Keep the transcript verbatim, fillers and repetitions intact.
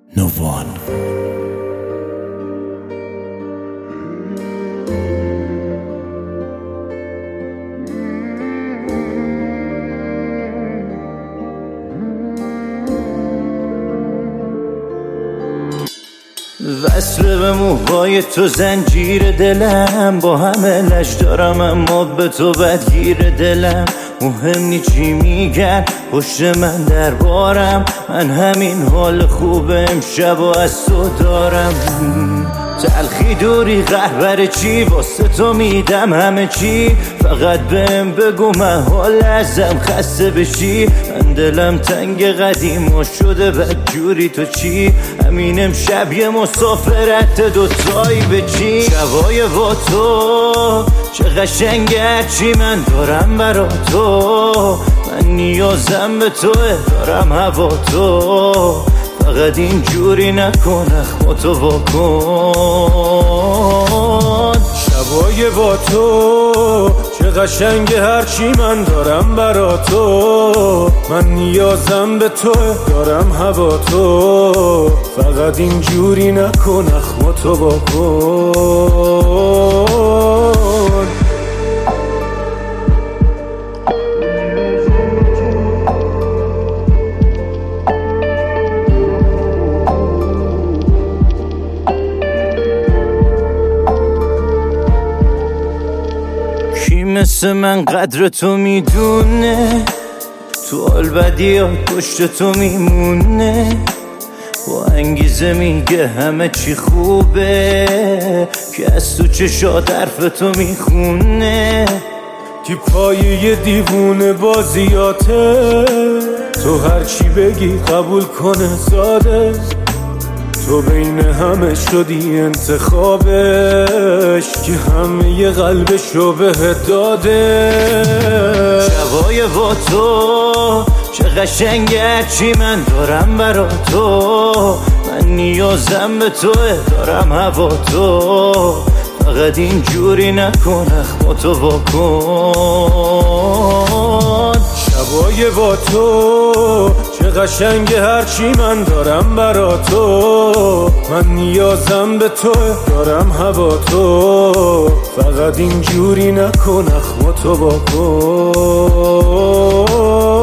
نووان. وصل به موهای تو زنجیر دلم، با همه لش دارم اما به تو بدگیر دلم. مهم نی چی میگن پشت من دربارم، من همین حال خوب امشب و از تو دارم. تلخی دوری قهبر چی واسه تو میدم همه چی، فقط بهم بگو محال ازم خسته بشی. من دلم تنگ قدیم و شده بدجوری تو چی، همین امشب یه مسافرت دوتایی به چی. شبای با تو چه قشنگه چی من دارم برا تو، من نیازم به توه دارم هوا تو، فقط اینجوری نکن اخماتو واکن. شبای با تو چه قشنگه هرچی من دارم برا تو، من نیازم به تو دارم هوا تو، فقط اینجوری نکن اخماتو واکن. کی مثل من قدر تو میدونه، تو حال بدی ها پشت تو میمونه، با انگیزه میگه همه چی خوبه، که از تو چشات حرف تو میخونه. تیپای یه دیوونه بازیاته، تو هرچی بگی قبول کنه ساده، تو بین همه شدی انتخابش، که همه ی قلبشو بهت داده. شبای با تو چه قشنگه چی من دارم برا تو، من نیازم به توه دارم هوا تو، فقط اینجوری نکن اخماتو واکن. شبای با تو چه قشنگه هرچی من دارم برا تو، من نیازم به تو دارم هوا تو، فقط اینجوری نکن اخماتو واکن.